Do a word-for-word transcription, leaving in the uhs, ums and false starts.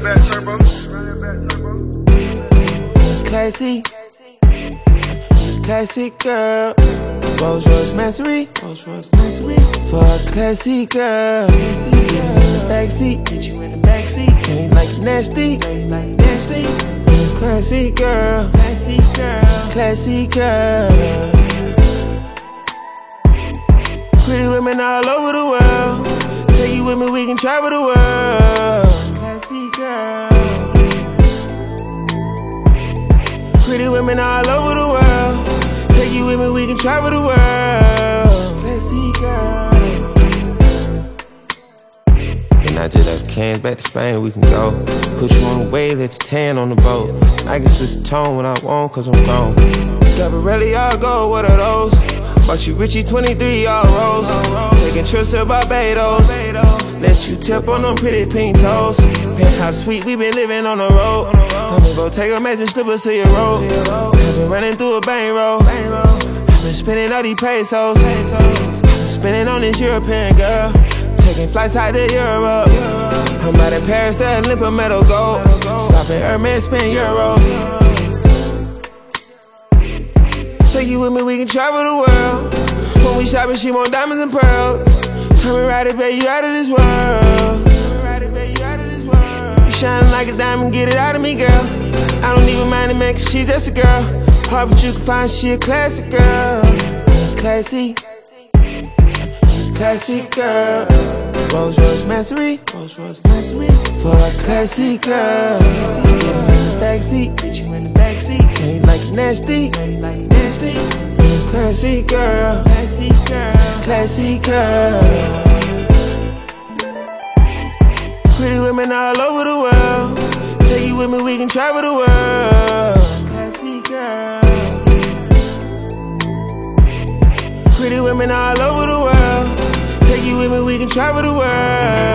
that back, turbo. Classy, classy girl. Rolls Royce Mastery, Rolls Royce Mastery. For a classy girl, classy girl. In the backseat, get you in the backseat. Ain't like nasty, ain't like nasty. Classy girl, classy girl, classy girl. Pretty women all over the world. Take you with me, we can travel the world. Classy girl. Pretty women all over the world. Take you with me, we can travel the world. Classy girl. And I just left Cairns back to Spain, we can go. Put you on the wave, let you tan on the boat. I can switch the tone when I want, cause I'm gone. Scaparelli, all gold, what are those? Bought you Richie twenty-three, all rose. Taking trips to Barbados. Let you tip on them pretty pink toes. Penthouse sweet, we been living on the road. I'ma go take a matching slippers to your road. I've been running through a bang roll. I've been spending all these pesos. I've been spending on this European girl. Taking flights out to Europe. I'm out in Paris, the Olympic medal gold. Stop in Hermes, spend euros. Take you with me, we can travel the world. When we shopping, she want diamonds and pearls. Come and ride it, baby, you out of this world. Come and ride it, baby, you out of this world. You shining like a diamond, get it out of me, girl. I don't even mind it, man, cause she just a girl. Hard, but you can find she a classic girl. Classy, classy girl. Rolls Royce Mastery, Rolls Royce Mastery. For a classy girl. Get in the backseat, get you in the backseat. Ain't like nasty, ain't like nasty. Classy girl, classy girl, classy girl. Pretty women all over the world. Take you with me, we can travel the world. Classy girl. Pretty women all over the world. Take you with me, we can travel the world.